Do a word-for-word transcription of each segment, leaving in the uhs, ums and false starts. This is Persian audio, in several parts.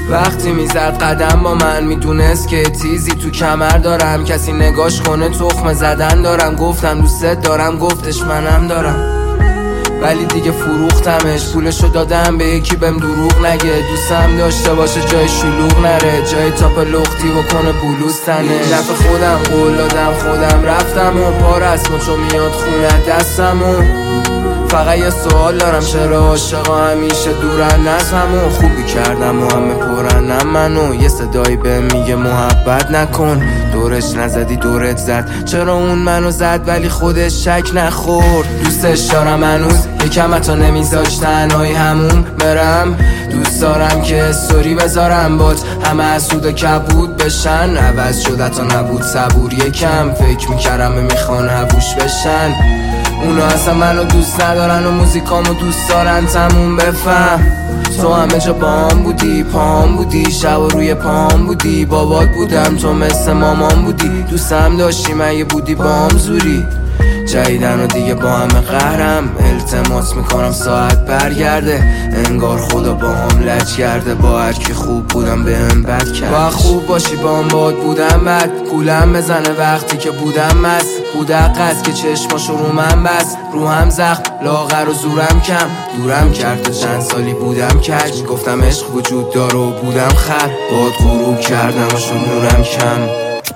وقتی میزد قدم با من میدونست که تیزی تو کمر دارم، کسی نگاش کنه تخمه زدن دارم. گفتم دوست دارم، گفتش منم دارم، ولی دیگه فروختمش. پولشو دادم به یکی بهم دروغ نگه، دوستم داشته باشه جای شلوغ نره، جای تاپ لختی بکنه بلوز تنه. دفع خودم قول دادم خودم رفتم و پا رسمو چو میاد خونه دستم و فقط یه سوال دارم، چرا عاشقا همیشه دورن از همون؟ خوبی کردم و همه پرنم منو، یه صدایی به میگه محبت نکن. دورش نزدی دورت زد، چرا اون منو زد ولی خودش شک نخورد. دوستش دارم هنوز، یکم حتی نمیذاش تنهایی همون برم. دوست دارم که استوری بذارم بات همه حسود و کبود بشن. عوض شده تا نبود صبور یکم، فکر میکردم میخوان هووش بشن. اونا اصلا منو دوست ندارن و موزیکامو دوست دارن، تموم بفهم. تو همه جا بام بودی، پام بودی، شب و روی پام بودی. بابات بودم تو مثل مامان بودی، دوستم داشتی مگه بودی بام زوری. جدیدن و دیگه با همه قهرم، التماس میکنم ساعت برگرده. انگار خدا با هم لج کرده، با هر کی خوب بودم به هم بد کرد. با خوب باشی با هم باد بودم بد، گولم بزنه وقتی که بودم مست. بودق است که چشماشو رو من بست، رو هم زخم لاغر و زورم کم. دورم کرد تا چند سالی بودم کج، گفتم عشق وجود داره و بودم خر. باد غروب کردم و شد نورم کم.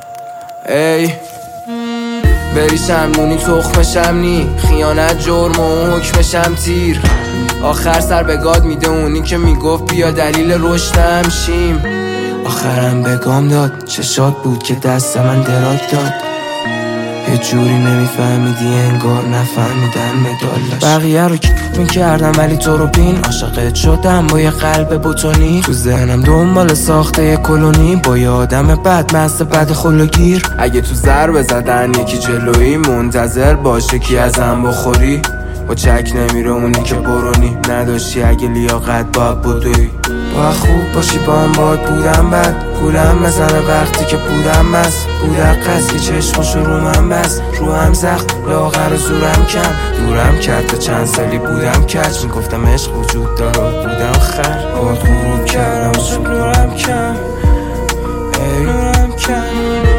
ای بریشم نونی تخمشم نی، خیانت جرم و حکمشم تیر. آخر سر به گاد میده اونی که میگفت بیا دلیل رشدم شیم. آخرم به گام داد، چشات بود که دست من دراک داد. یه جوری نمیفهمیدی انگار نفهمیدن مدال داشت. بقیه رو کیف میکردم ولی تو رو بین عاشقت شدم با یه قلب بتونی. تو ذهنم دنبال ساخته یه کلونی با یه آدم بد مست بد خلوگیر. اگه تو ضربه زدن یکی جلویی منتظر باشه کی ازم بخوری. با چک نمیره اونی که برونی نداشتی، اگه لیاقت باید بدوی. با خوب باشی با هم باد بودم بد، گولم بزنه وقتی که بودم مست. بودق است که چشماشو رو من بست، رو هم زخم لاغر و زورم کم. دورم کرد تا چند سالی بودم کج، میگفتم عشق وجود داره و بودم خر. باد غروب کردم و شد نورم کم، ای نورم کم.